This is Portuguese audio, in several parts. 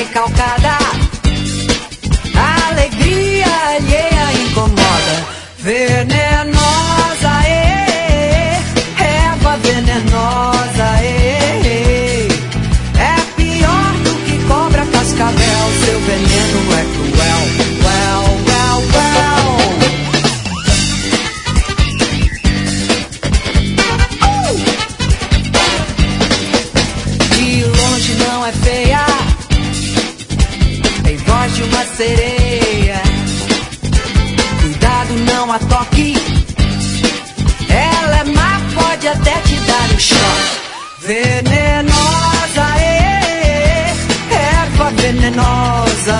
recalcada. A alegria alheia incomoda. Venenosa, erva venenosa, é pior do que cobra cascavel. Seu veneno é cruel, well, well, well. De longe não é feia, tem voz de uma sereia. Cuidado, não a toque, ela é má, pode até te dar um choque. Venenosa, erva venenosa,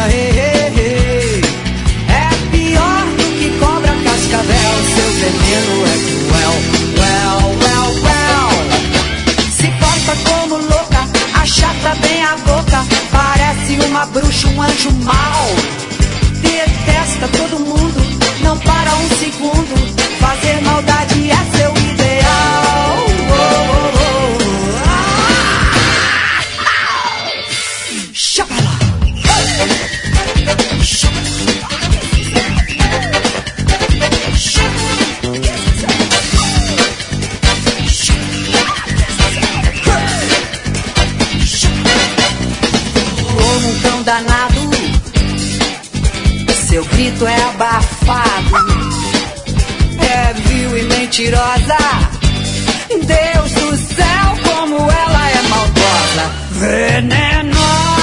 é pior do que cobra cascavel. Seu veneno é cruel, well, well, well. Se porta como louca, achata bem a boca, parece uma bruxa, um anjo mau. Detesta todo mundo, não para um segundo, fazer maldade é seu ideal. Oh, oh, oh. Chapala. Como um cão danado, seu grito é abafado, é vil e mentirosa. Deus do céu, como ela é maldosa. Venenosa.